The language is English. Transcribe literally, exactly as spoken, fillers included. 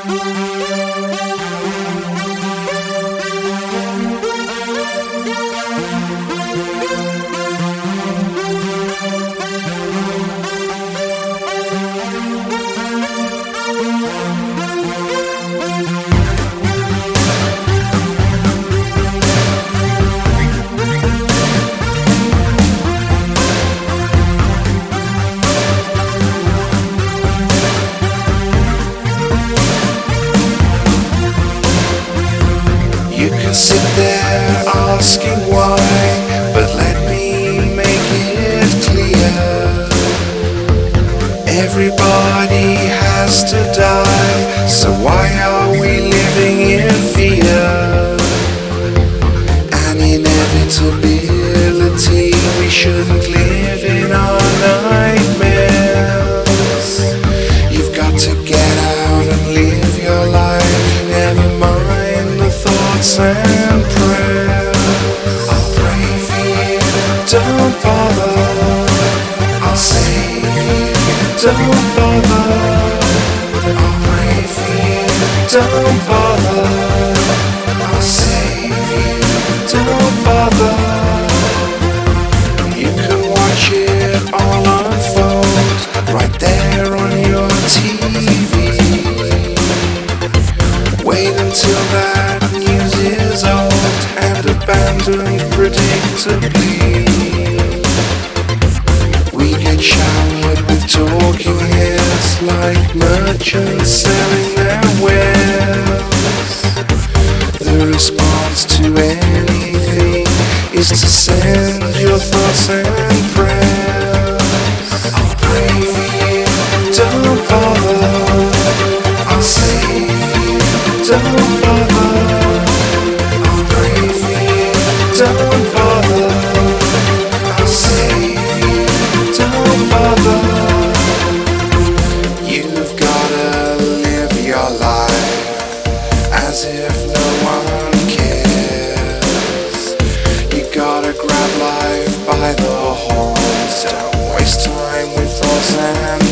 You can sit there asking why, but let me make it clear. Everybody has to die, so why are we living in fear? An inevitability, we shouldn't live in our nightmares. You've got to get out and live your life, never mind the thoughts and prayers. I'll pray for you, don't bother. I'll save you, don't bother. I'll pray for you, don't bother. I'll save you, don't bother. You can watch it all unfold right there on your T V. Wait until that news is old and abandoned predictably. We get showered with talking heads like merchants selling their wares. The response to anything is to send your thoughts and prayers. I'll pray for you, don't bother. I'll save you, don't bother. I'll pray for you, don't bother. I'll save you, don't bother. You've gotta live your life as if no one cares. You gotta grab life by the horns. Don't waste time with thoughts and